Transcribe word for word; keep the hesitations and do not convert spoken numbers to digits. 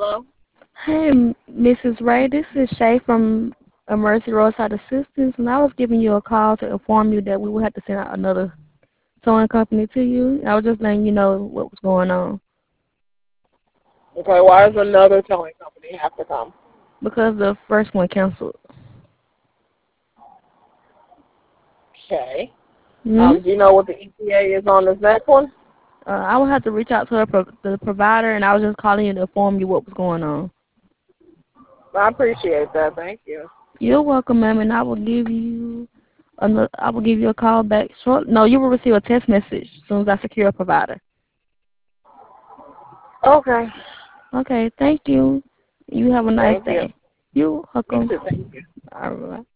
Hello. Hey, M- Missus Ray, this is Shay from Emergency Roadside Assistance, and I was giving you a call to inform you that we would have to send out another towing company to you. I was just letting you know what was going on Okay, why does another towing company have to come? because the first one canceled. Okay. Hmm? Um, do you know what the E T A is on this next one? Uh, I would have to reach out to her pro- the provider, and I was just calling you to inform you what was going on. I appreciate that. Thank you. You're welcome, ma'am, and I will give you another, I will give you a call back short. No, you will receive a text message as soon as I secure a provider. Okay. Okay, thank you. You have a nice Thank you. day. You're You welcome. too. Thank you. All right.